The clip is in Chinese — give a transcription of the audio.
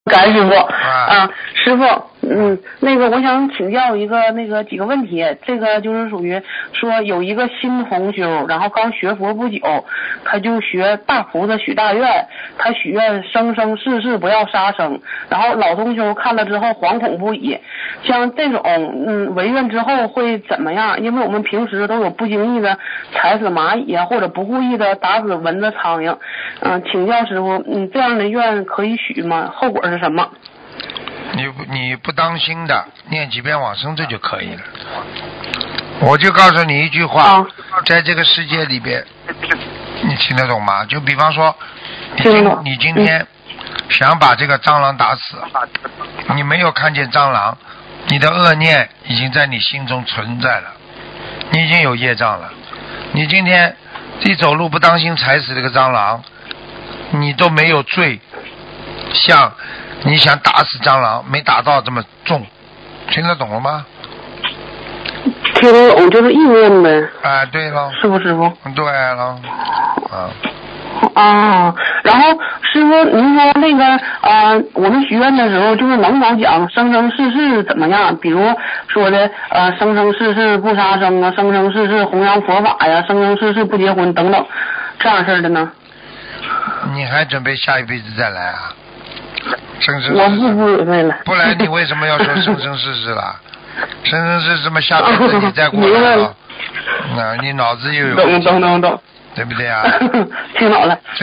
感恩师傅师傅，那个我想请教一个几个问题，这个就是属于说有一个新同修，然后刚学佛不久，他就学大菩萨许大愿，他许愿生生世世不要杀生，然后老同修看了之后惶恐不已，像这种违愿之后会怎么样？因为我们平时都有不经意的踩死蚂蚁啊，或者不故意的打死蚊子苍蝇，请教师傅，这样的愿可以许吗？后果是什么？ 你不当心的，念几遍往生咒就可以了。我就告诉你一句话，在这个世界里边，你听得懂吗？就比方说，你今天想把这个蟑螂打死，你没有看见蟑螂，你的恶念已经在你心中存在了，你已经有业障了。你今天一走路不当心踩死这个蟑螂，你都没有罪，像你想打死蟑螂没打到这么重，听得懂了吗？ 听得懂，就是意念呗。 对了。 是不师傅？ 对了。 然后师傅您说那个我们许愿的时候就是能否讲生生世世怎么样？比如说的生生世世不杀生啊，生生世世弘扬佛法呀，生生世世不结婚等等这样式的呢？你还准备下一辈子再来啊？生生世世我不准备了。 不然你为什么要说生生世世啦？生生世世么下辈子你再过来了？你脑子又有懂， 对不对啊？ 听懂了。